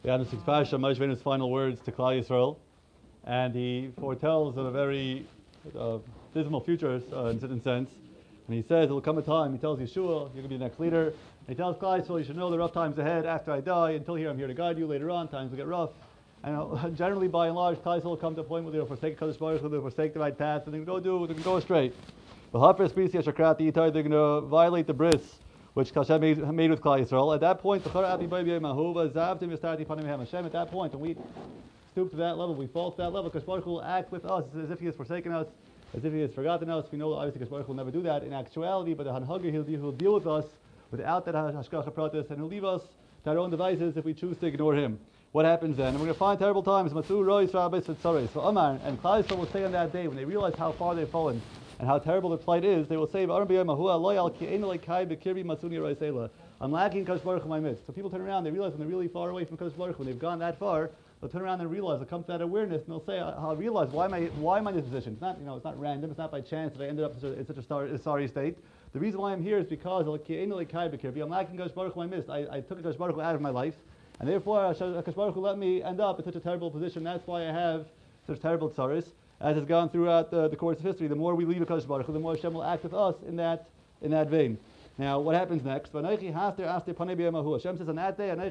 the Adam 6 Pasha, Moshe Rabbeinu's final words to Klal Yisrael, and he foretells of a very dismal future in a certain sense. And he says, there will come a time, he tells Yeshua, you're going to be the next leader. And he tells Klal Yisrael, you should know the rough times ahead after I die. Until here, I'm here to guide you. Later on, times will get rough. And generally, by and large, Klal Yisrael will come to a point where they'll forsake Kadosh Baruch Hu, they'll forsake the right path, and they're going to go astray. They're going to violate the bris which Hashem made with Klal Yisrael. At that point, at that point, when we stoop to that level, we fall to that level, Kadosh Baruch Hu will act with us as if He has forsaken us, as if He has forgotten us. We know obviously Kadosh Baruch Hu will never do that in actuality, but the Hanhaga He'll deal with us without that Hashgacha Pratis, and He'll leave us to our own devices if we choose to ignore Him. What happens then? And we're going to find terrible times. And Klal Yisrael will say on that day, when they realize how far they've fallen and how terrible their plight is, they will say, I'm lacking Kadosh Baruch Hu in my midst. So people turn around, they realize when they're really far away from Kadosh Baruch Hu, when they've gone that far, they'll turn around and realize, they'll come to that awareness, and they'll say, I'll realize why am I in this position? It's not, it's not random, it's not by chance that I ended up in such a sorry state. The reason why I'm here is because I'm lacking Kadosh Baruch Hu in my midst. I took Kadosh Baruch Hu out of my life, and therefore Kadosh Baruch Hu let me end up in such a terrible position. That's why I have such terrible tzaros, as has gone throughout the course of history. The more we leave Kadosh Baruch Hu, the more Hashem will act with us in that vein. Now, what happens next? Hashem says on that day, I'm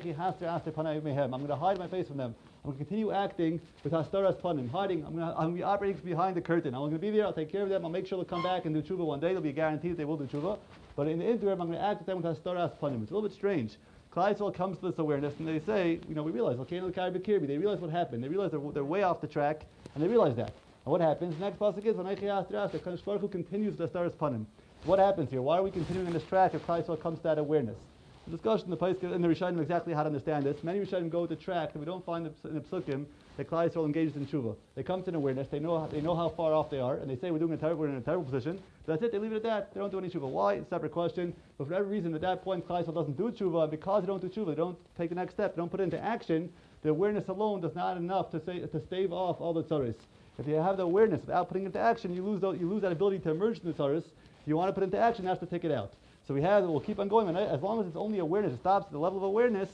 going to hide my face from them. I'm going to continue acting with hastaras panim, hiding. I'm going to be operating behind the curtain. I'm going to be there. I'll take care of them. I'll make sure they'll come back and do tshuva one day. There'll be a guarantee that they will do tshuva. But in the interim, I'm going to act with them with hastaras panim. It's a little bit strange. Klal Yisrael comes to this awareness and they say, we realize, they realize what happened. They realize they're way off the track, and they realize that. And what happens? The next pasuk is, Kadosh Baruch Hu continues the hastaras panim. What happens here? Why are we continuing on this track if Klal Yisrael comes to that awareness? The discussion in the Rishonim exactly how to understand this. Many Rishonim go to track that we don't find in the Psukim that Klal Yisrael engages in tshuva. They come to an awareness. They know how far off they are, and they say we're in a terrible position. But that's it. They leave it at that. They don't do any tshuva. Why? It's a separate question. But for every reason, at that point, Klal Yisrael doesn't do tshuva, and because they don't do tshuva, they don't take the next step. They don't put it into action. The awareness alone does not enough to stave off all the tzaros. If you have the awareness without putting it into action, you lose that ability to emerge from the tzaros. You want to put it into action, you have to take it out. So we'll keep on going. As long as it's only awareness, it stops at the level of awareness,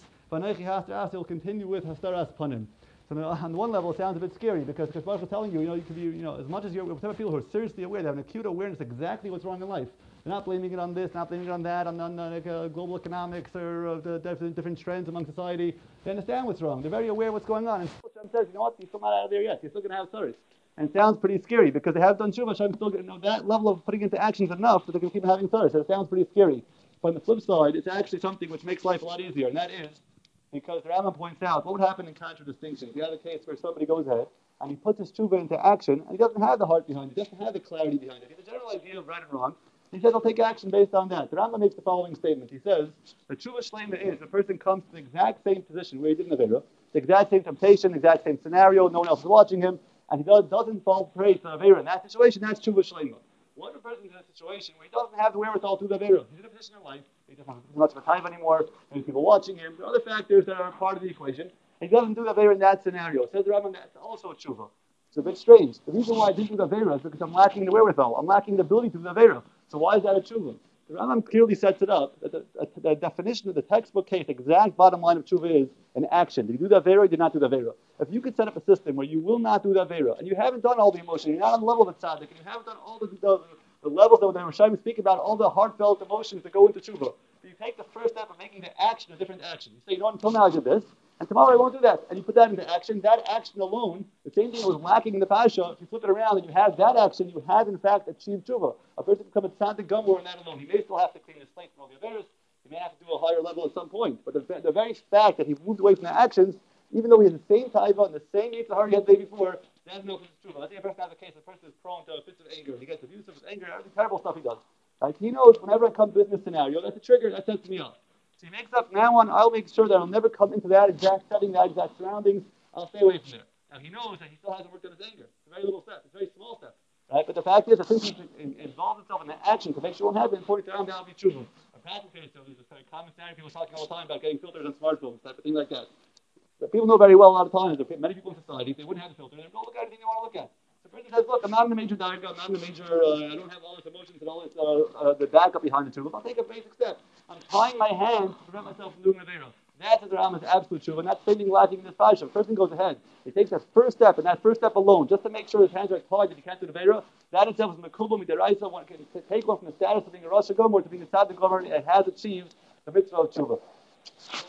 it will continue with hastaras panim. So on one level, it sounds a bit scary because Baruch is telling you, you could be, as much as you're with people who are seriously aware, they have an acute awareness exactly what's wrong in life. They're not blaming it on this, not blaming it on that, on global economics or the different trends among society. They understand what's wrong. They're very aware of what's going on. And Hashem says, you're still not out of there yet. You're still going to have tzaros. And it sounds pretty scary because they have done tshuva. Hashem still that level of putting into action is enough that they can keep having tzaros. So it sounds pretty scary. But on the flip side, it's actually something which makes life a lot easier, and that is because the Rambam points out what would happen in contradistinction. If you have a case where somebody goes ahead and he puts his tshuva into action, and he doesn't have the heart behind it, he doesn't have the clarity behind it. He has a general idea of right and wrong. He says, I'll take action based on that. The Rambam makes the following statement. He says, the tshuva shlema is the person comes to the exact same position where he did in Avera, the exact same temptation, the exact same scenario, no one else is watching him, and he doesn't fall prey to Avera. In that situation, that's tshuva shlema. What if a person is in a situation where he doesn't have the wherewithal to do the Avera? He's in a position in life, he doesn't have much of a time anymore, there's people watching him, there are other factors that are part of the equation. He doesn't do the Avera in that scenario. Says the Rambam, that's also a tshuva. It's a bit strange. The reason why I didn't do the Avera is because I'm lacking the wherewithal. I'm lacking the ability to do the Avera. So why is that a tshuva? The Rambam clearly sets it up that the definition of the textbook case, the exact bottom line of tshuva is an action. Did you do the Avera or did you not do the Avera? If you could set up a system where you will not do the Avera, and you haven't done all the emotion, you're not on the level of a tzaddik, and you haven't done all the levels that the Rishonim speak about, all the heartfelt emotions that go into tshuva, but you take the first step of making the action a different action. You say, until now I did this, and tomorrow I won't do that. And you put that into action. That action alone, the same thing that was lacking in the Pasha, if you flip it around and you have that action, you have in fact achieved tshuva. A person can become a tzaddik gomor in that alone. He may still have to clean his slate from all the Averos. He may have to do a higher level at some point. But the very fact that he moved away from the actions, even though he has the same taiva and the same yitzhar he had the day before, that's no tshuva. Let's say a person has a case, a person is prone to fits of anger, and he gets abused of his anger, every terrible stuff he does. Right? He knows whenever I come to this scenario, that's a trigger, that sets me off. So he makes up, now on, I'll make sure that I'll never come into that exact setting, that exact surroundings. I'll stay away from there. Now he knows that he still hasn't worked on his anger. It's a very little step. It's a very small step. Right? But the fact is, I think he involves himself in the action to make sure it won't happen. According to Ram, that'll be tshuva. A practical case, so there's a very common scenario. People talking all the time about getting filters on smartphones, type of thing like that. But people know very well a lot of times that many people in society, if they wouldn't have the filter, they'd go look at anything they want to look at. The person says, look, I'm not in a major diet, I'm not in a major, I don't have all this emotions and all this, the backup behind the tube. I'll take a basic step. I'm tying my hands to prevent myself from doing Avera. That's the Rambam is absolute tshuva, not spending lacking in this parsha. A person goes ahead, he takes that first step, and that first step alone, just to make sure his hands are tied that he can't do the Veira, that itself is Mekubal Midaraisa, one can take one from the status of being a Rosh Gomer to being a Tzaddik Gomer, it has achieved the mitzvah of tshuva.